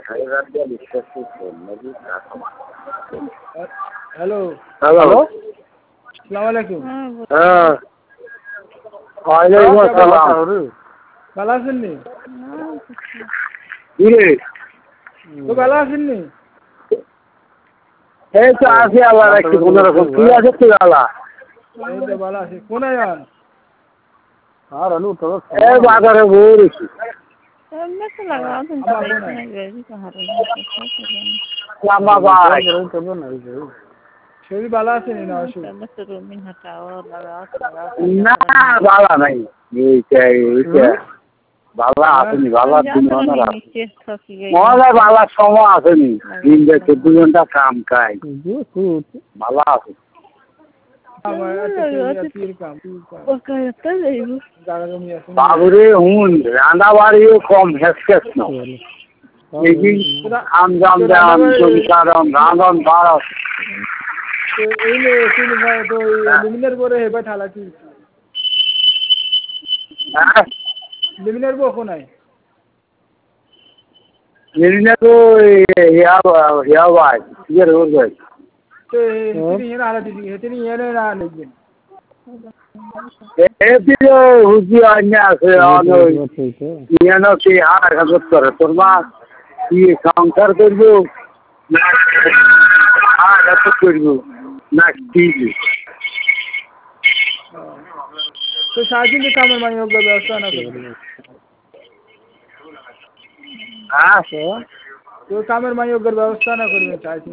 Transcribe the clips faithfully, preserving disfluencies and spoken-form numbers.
hello hello আসসালামু আলাইকুম হ্যাঁ ওয়ালাইকুম আসসালাম ভালো আছেন নি কি রে তো ভালো আছেন নি এই তো আছি আবার একটু কোনো রকম কি আছে তুই আলা এই তো ভালো আছি কোনায় যান আর আলু তো এই বাজারে ঘুরেছি मैं तो लगा तुम तो देखने गए भी कहाँ रहे লম্বা ভাই শরীর ভালো আছে নি না অসুখ मैं तो रोमिंग हटाओ लगा না ভালো নাই এইটা এইটা ভালো আসেনি ভালো দিন না नीचे थकी गई মহলে ভালো সময় আসেনি দিন যে চোদ্দ ঘন্টা কাম কাজ ভালো আছে বাবুরে হুন রান্না বাড়িও কম হেসকেস না আম জাম জাম কারণ রাঁধন বাড়া এই তো লিমিনের পরে হেবা ঠালা কি হ্যাঁ লিমিনের বো কোনায় লিমিনে তো ইয়া ইয়া ভাই ইয়ার ওর ভাই তো তিনি এর আলা দিদি তিনি এর না নেবেন এপিলে হুজি আন্যা আছে অনো ইয়ানো কি আর হাজত করে তোর মা কি সংসার করব না আর হাজত করব না কি তো সাজিন के काम में योग्य व्यवस्था ना करें हाँ तो कामेर में योग्य व्यवस्था ना करें चाहती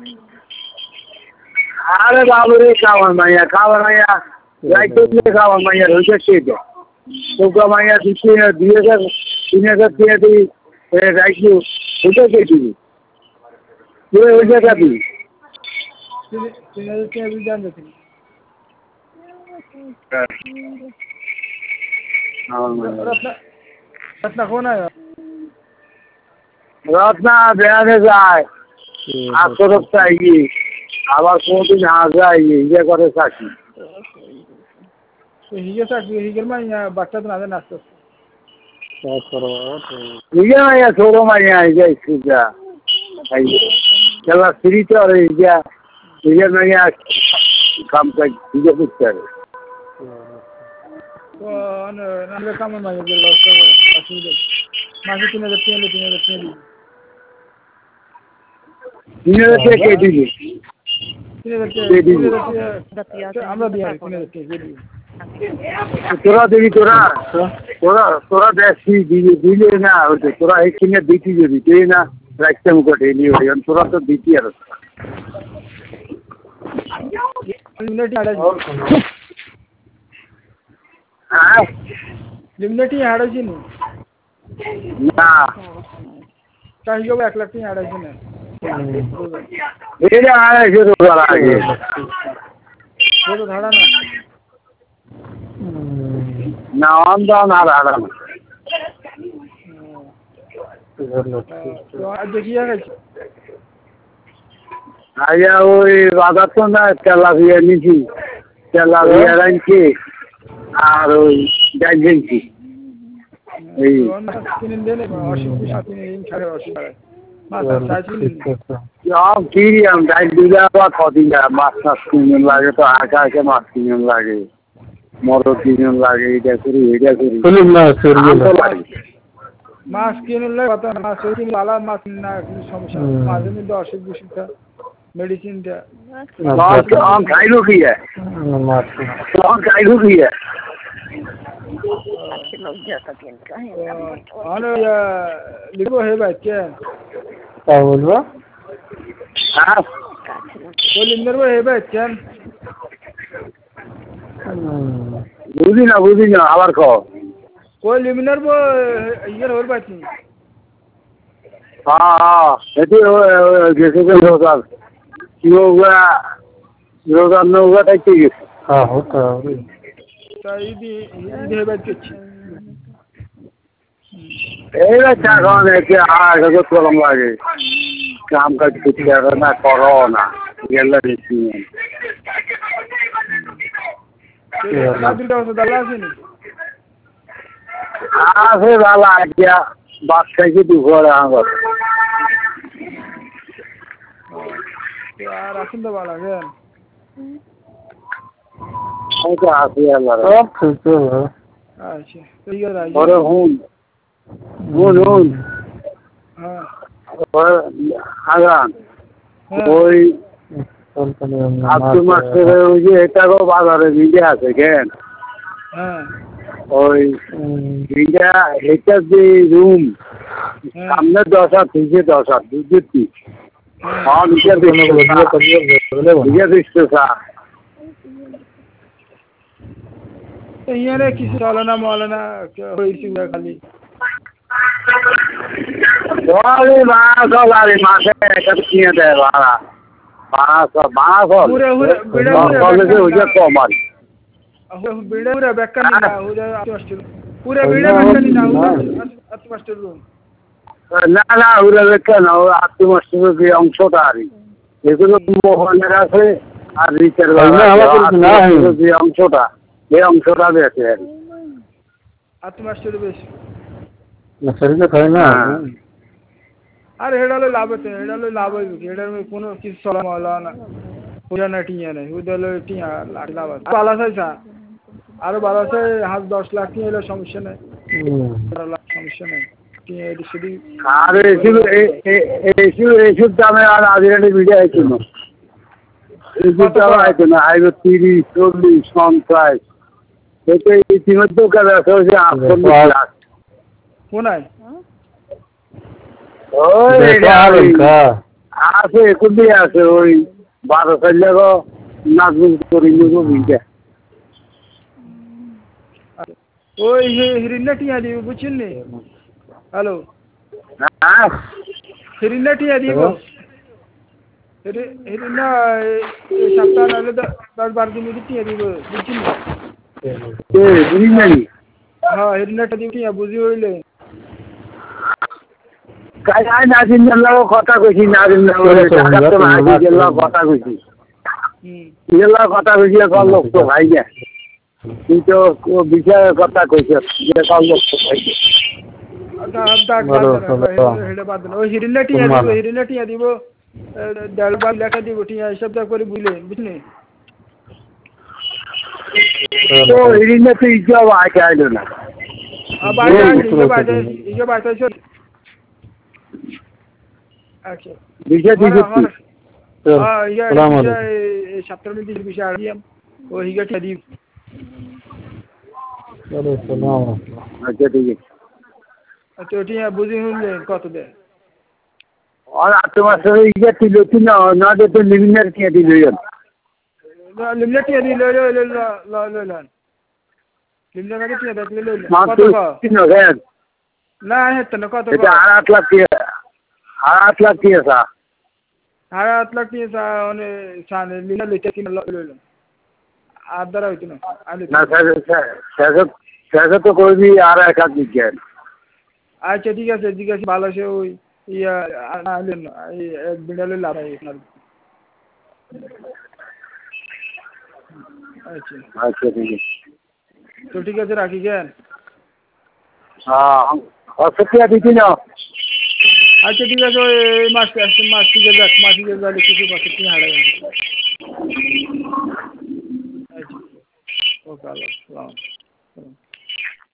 अरे बाबू रे कावन माया कावन माया लाइट तो कावन माया हो सकते है तो का माया दिए दिए का तीन का दिए दी राइट को हो सकते है ये हो सकता है तीन तीन के भी जान देते रत्ना रत्ना कौन है रत्ना बेहाने जाए आसो रखता है ये আবার কোনদিন আগায় ইয়ে করে থাকি তো হিগে থাকি হিগের মাইয়া বাচ্চা তো না নাচতো হিগে মাইয়া ছোট মাইয়া হিগে সুজা খেলা ফ্রি তো আর হিগে হিগে মাইয়া কাম কাজ হিগে করতে পারে তো নামলে কামের মাইয়া ব্যবস্থা করে অসুবিধা মাসে তিন হাজার তিন হাজার তিন হাজার তিন তিন হাজার টাকা কে দিবি আমরা দিয়ে তোরা দিবি তোরা তোরা তোরা দেখছি দিলে না হচ্ছে তোরা এই কিনে দিতি যদি তুই না রাখতে মুখ ঢেলি হই তোরা তো দিতি আর হ্যাঁ লিমিনেটি হারাইছি না চাহিও এক লাখ টাকা হারাইছি না এটা আড়াইশো টাকা লাগে বলো ধারা না না আমদান আর আরাম দেখিয়া গেছি আইয়া ওই বাজার তো না তেলাপিয়া নিছি তেলাপিয়া রাখছি আর ওই ডাল কিনছি এই কিনে দিলে অসুবিধা কিনে ছাড়ে অসুবিধা কিরিয়াম ডাল দিলে আবার কদিন মাছ মাছ কিনুন লাগে তো আঁকা আঁকে মাছ কিনুন লাগে মরদ কিনুন লাগে এটা করি এটা করি মাছ কিনুন লাগে মাছ ভালো মাছ না সমস্যা মাঝে মধ্যে অসুখ বিসুখটা মেডিসিনটা খাইলো কি খাইলো কি लिखो है भाई क्या क्या बोलबो हाँ वो लिंगर वो है भाई क्या बुझी ना बुझी ना आवार को कोई लिमिनर वो ये और बात नहीं हाँ हाँ ये जैसे कि रोज़ार योगा योगा में होगा तो चाहिए हाँ होता है इदी इदी है बात कुछ এই চা খাওয়ানো এসে আর এগো চলম লাগে কাম কাজ করতে হবে না করো না গেলে বেশি দুটা ওষুধ আলা আছে নি আছে ভালো আইডিয়া ভাত খাইছি দুপুরে আমার আর আসুন তো ভালো আছেন আমি তো আছি আল্লাহ সব ঠিক আছে আচ্ছা ঠিক আছে ওরে হুন হুন হুন হ্যাঁ আগান ওই আব্দুল মাস্টারের ওই যে এটারও বাজারে ভিজে আছে কেন হ্যাঁ ওই ভিজা এটার যে রুম সামনে দশ হাত পিছিয়ে দশ হাত বুঝছি হ্যাঁ ভিজা ভিজা দিচ্ছে স্যার ইয়ারে কিছু চলে না মলে না হয়েছি খালি ওরে মাছ আরে মাসে একটা কিনে দেয় ভাড়া মাছ মাছ পুরে পুরে বিড়ে কলেজে ওই যে কম আর বিড়ে পুরে বেকার না ওরে আসছিল পুরে বিড়ে বেকার না আট মাস্টার রুম না না ওরা বেকার না ওই আট মাস্টারের যে অংশটা আর এগুলো মোহনের আছে আর রিচের যে অংশটা এই অংশটা বেঁচে আর আট মাস্টার বেশি শরীরে খাই না আর এটা হলো লাভ হচ্ছে এটা হলো লাভ হইবে কি এটার মধ্যে কোনো কিছু চলা মলা না পুরা না টিয়া নেই ওই হলো টিয়া লাখ লাভ আছে ভালো আছে আরো ভালো আছে হাত দশ লাখ টিয়া হলে সমস্যা নেই সমস্যা নেই টিয়া এটি সেটি আর এসব এসব এসব দামে আর আজরানি ভিডিও আছে না এসব দামে আছে না আইব তিরিশ চল্লিশ পঞ্চাশ এটা ইতিমধ্যে কাজ আছে ওই যে আটচল্লিশ লাখ কোনায় ওই আছে একুদি আছে ওই বারো সাল লাগো নাজমুল করি নিবো ভিজা ওই হিরিন্না টিয়া দিব বুঝছেন নি হ্যালো হ্যাঁ হিরিন্না টিয়া দিব হিরিন্না এই সপ্তাহ নাহলে দশ বারো দিন মধ্যে টিয়া দিব বুঝছেন নি হ্যাঁ হিরিন্নাটা দিব টিয়া বুঝি হইলে কাই নাজিম জেলার কথা কইছি নাজিম জেলার কথা কইছি জেলার কথা কইছি কল লোক তো ভাই গে কিন্তু বিষয়ের কথা কইছে যে কল লোক তো ভাই গে ওই হিরিন্না টিয়া দিব হিরিন্না টিয়া দিব দেড় বার লেখা দিব টিয়া হিসাব করে বুঝলেন বুঝলেন তো হিরিন্না তো ইজাও আগে আইলো না বাইরে ইজো বাইরে ইজো বাইরে আচ্ছা বিষয় দিছি হ্যাঁ ইয়া এই সপ্তাহের মধ্যে বিষয় আর দিম ও হিগাটা দিব চলো সালাম আচ্ছা ঠিক আছে আচ্ছা ওটা বুঝি হইলে কত দেয় আর আট মাসের ইয়া দিল কি না না তো লিমিনার কি দিল না লিমিনার কি দিল ল ল ল ল ল লিমিনার কি দিল ল ল কত তিন হাজার না হেতন কত এটা আট লাখ কি আট লাখ কি আছে আর আট লাখ কি আছে মানে সানে লিমিনার লিতে কি ল ল আর দ্বারা হইতো না না স্যার স্যার স্যার তো কইবি আর এক হাত দিকে আচ্ছা ঠিক আছে ঠিক আছে ভালো আছে ওই ইয়া আলেন এই এক বিড়ালে লাভ হয় আপনার আচ্ছা আচ্ছা ঠিক আছে তো ঠিক আছে রাখি কেন হ্যাঁ অসুবিধা দিতি না আচ্ছা ঠিক আছে ওই মাস মাস থেকে যাক মাস থেকে যালে কিছু মাসে তিন হাজার আচ্ছা ওকে আল্লাহ